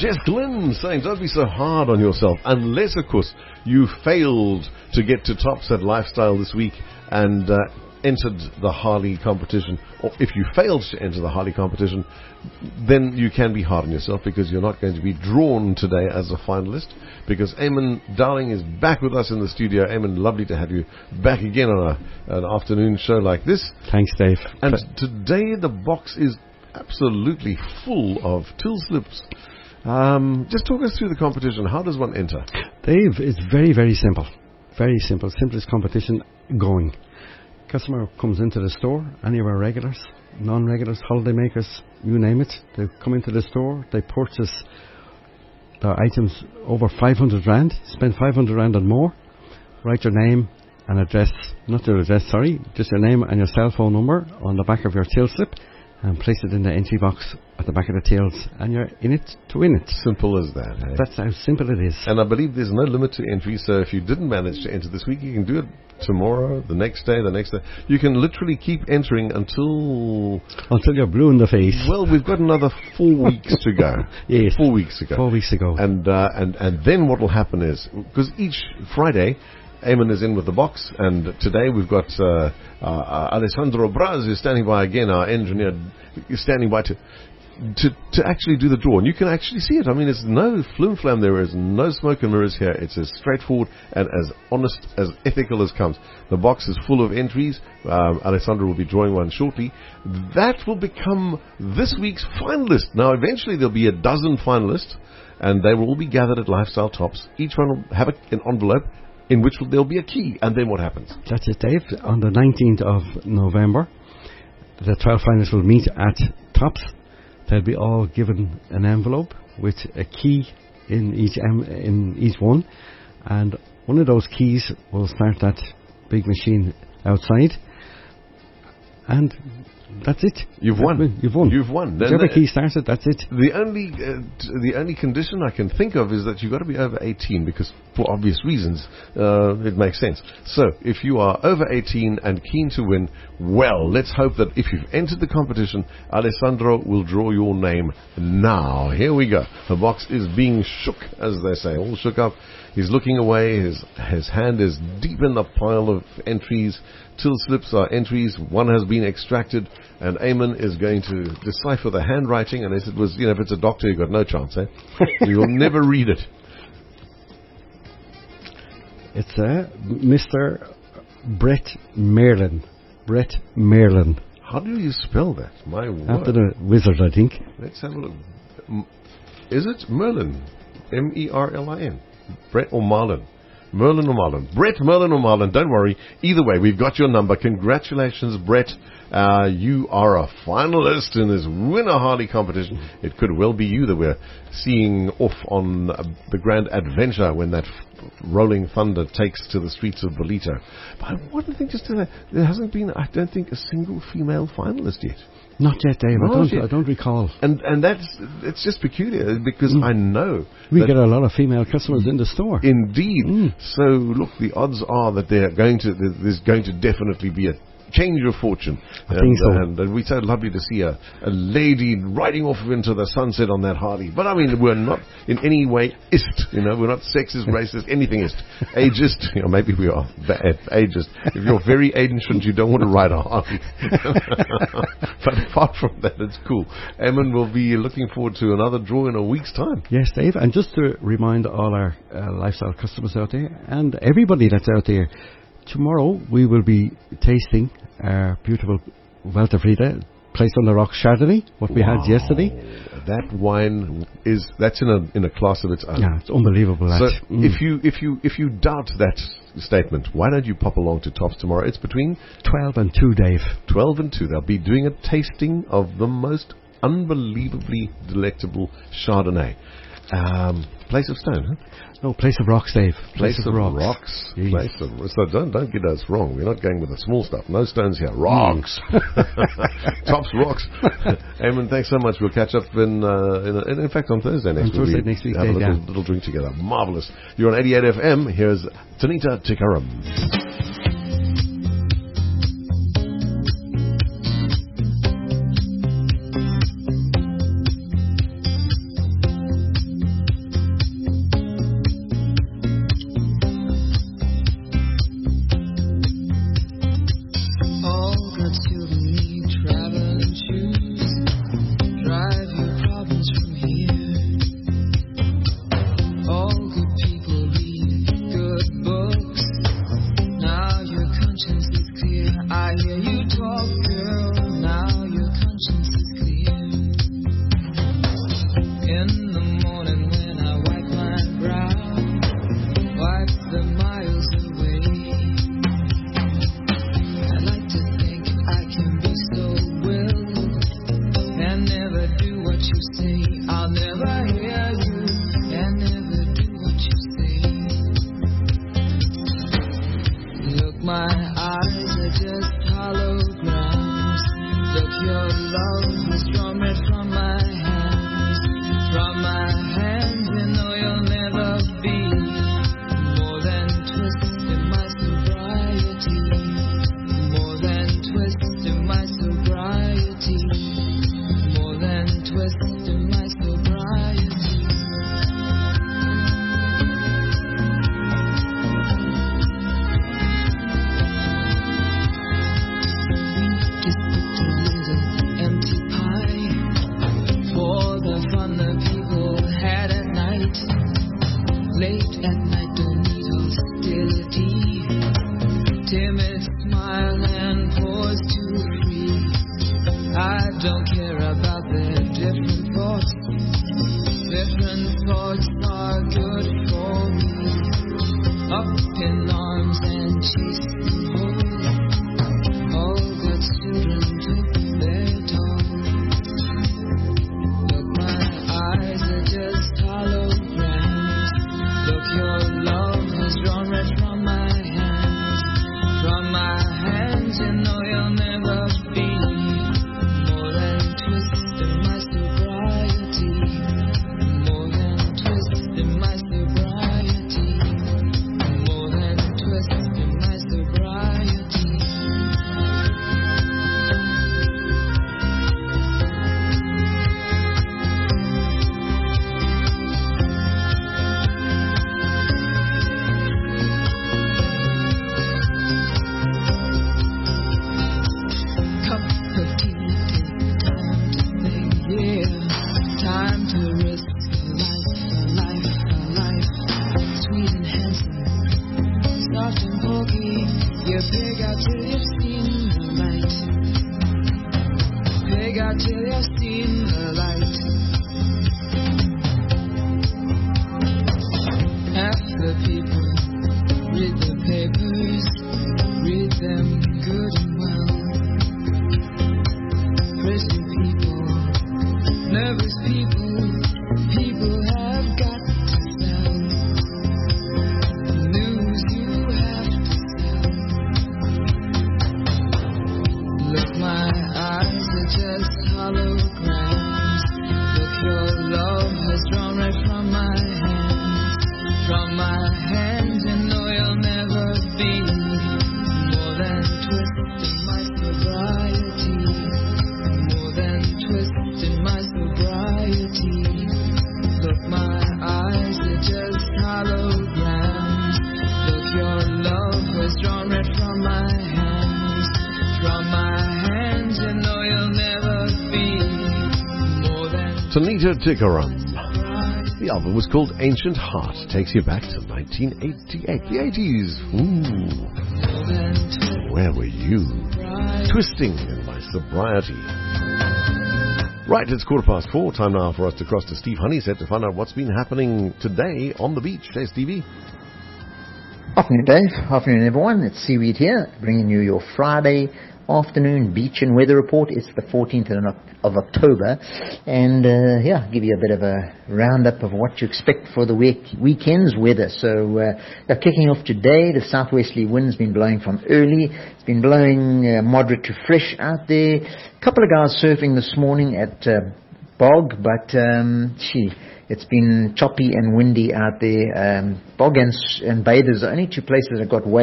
Jess Glynn saying, don't be so hard on yourself, unless, of course, you failed to get to tops at Lifestyle this week and entered the Harley competition. Or if you failed to enter the Harley competition, then you can be hard on yourself, because you're not going to be drawn today as a finalist, because Eamon Darling is back with us in the studio. Eamon, lovely to have you back again on an afternoon show like this. Thanks, Dave. And today the box is absolutely full of till slips. Just talk us through the competition. How does one enter? Dave, it's very, very simple. Very simple. Simplest competition going. Customer comes into the store, any of our regulars, non-regulars, holiday makers, you name it. They come into the store, they purchase their items over 500 rand, spend 500 rand and more, write your name and address, not your address, sorry, just your name and your cell phone number on the back of your till slip, and place it in the entry box at the back of the tills, and you're in it to win it. Simple as that. Eh? That's how simple it is. And I believe there's no limit to entry, so if you didn't manage to enter this week, you can do it tomorrow, the next day, the next day. You can literally keep entering until you're blue in the face. Well, we've got another 4 weeks to go. Yes. 4 weeks to go. 4 weeks ago. And then what will happen is, because each Friday, Eamon is in with the box, and today we've got Alessandro Braz, who's standing by again, our engineer, is standing by to actually do the draw. And you can actually see it. I mean, there's no flim flam, there is no smoke and mirrors here. It's as straightforward and as honest, as ethical as comes. The box is full of entries. Alessandro will be drawing one shortly. That will become this week's finalist. Now, eventually there'll be a dozen finalists, and they will all be gathered at Lifestyle Tops. Each one will have an envelope in which there'll be a key. And then what happens? That's it, Dave. On the 19th of November, the 12 finalists will meet at Tops. They'll be all given an envelope with a key in each one, and one of those keys will start that big machine outside, and that's it. You've won. You've won. You've won. Whichever key starts it, that's it. The only condition I can think of is that you've got to be over 18, because for obvious reasons, it makes sense. So, if you are over 18 and keen to win, well, let's hope that if you've entered the competition, Alessandro will draw your name now. Here we go. The box is being shook, as they say, all shook up. He's looking away. His hand is deep in the pile of entries. Till slips are entries. One has been extracted, and Eamon is going to decipher the handwriting. And as it was, if it's a doctor, you've got no chance, eh? You will never read it. It's Mr. Brett Merlin. Brett Merlin. How do you spell that? My word. After the wizard, I think. Let's have a look. Is it Merlin? Merlin. Brett or Marlin? Merlin or Marlin? Brett, Merlin or Marlin, don't worry. Either way, we've got your number. Congratulations, Brett. You are a finalist in this Winner Harley competition. It could well be you that we're seeing off on the grand adventure when that rolling thunder takes to the streets of Bolito. But one thing just to that, there hasn't been, I don't think, a single female finalist yet. Not yet, Dave. I don't recall. And it's just peculiar, because I know we get a lot of female customers in the store. Indeed. So look, the odds are that there's going to definitely be a change of fortune. I think so. And we're so lovely to see a lady riding off into the sunset on that Harley. But I mean, we're not in any way we're not sexist, racist, anythingist, ageist. Maybe we are ageist. If you're very ancient, you don't want to ride a Harley. But apart from that, it's cool. Eamon will be looking forward to another draw in a week's time. Yes, Dave. And just to remind all our lifestyle customers out there, and everybody that's out there, tomorrow we will be tasting our beautiful Walter Frieda placed on the rock Chardonnay, what we had yesterday. That wine that's in a class of its own. Yeah, it's unbelievable. So if you doubt that statement, why don't you pop along to Tops tomorrow? It's between 12 and 2, Dave. 12 and 2. They'll be doing a tasting of the most unbelievably delectable Chardonnay. Place of Stone, huh? No, Place of Rocks, Dave. Place of Rocks. So don't get us wrong. We're not going with the small stuff. No stones here. Rocks. Tops Rocks. Eamon, thanks so much. We'll catch up in fact on Thursday next week. On Thursday next week, have a little drink together. Marvelous. You're on 88 FM. Here's Tanita Tikaram. At night don't need hostility. Timid smile and pause to free. I don't care about their different thoughts. Different thoughts are good for me. Up in arms and chasing home. All good children took their toll. Look, my eyes are just holograms. Look, your love has drawn red from my hands. From my hands, you know you'll never be more than twist in my sobriety. More than twist in my sobriety. More than twist in my sobriety. Cup of tea, take time to think, yeah. Time to risk a life, a life, a life. Sweet and handsome, soft and pokey. You pig out till you've seen the light. Pig out till you've seen the light. Half the people read the papers, read them good and well. Prissy people, nervous people, people have got to sell. The news you have to sell. Look, my eyes are just holograms. Look, your love has drawn right from my hands. From my hands, you know you'll never be more than twist in my sobriety. More than twist in my sobriety. Look, my eyes are just holograms. Look, your love was drawn right from my hands. From my hands, you know you'll never be more than Tanita Tikaram. The album was called Ancient Heart. Takes you back to 1988. The 80s. Ooh. Where were you? Twisting in my sobriety. Right, it's 4:15. Time now for us to cross to Steve Honeysett to find out what's been happening today on the beach. Hey, Stevie. Afternoon, Dave. Afternoon, everyone. It's Seaweed here, bringing you your Friday afternoon beach and weather report. It's the 14th of October, and give you a bit of a roundup of what you expect for the weekend's weather. So, kicking off today, the southwesterly wind's been blowing from early. It's been blowing moderate to fresh out there. A couple of guys surfing this morning at Bog, but it's been choppy and windy out there. Bog and bathers are only two places that got waves.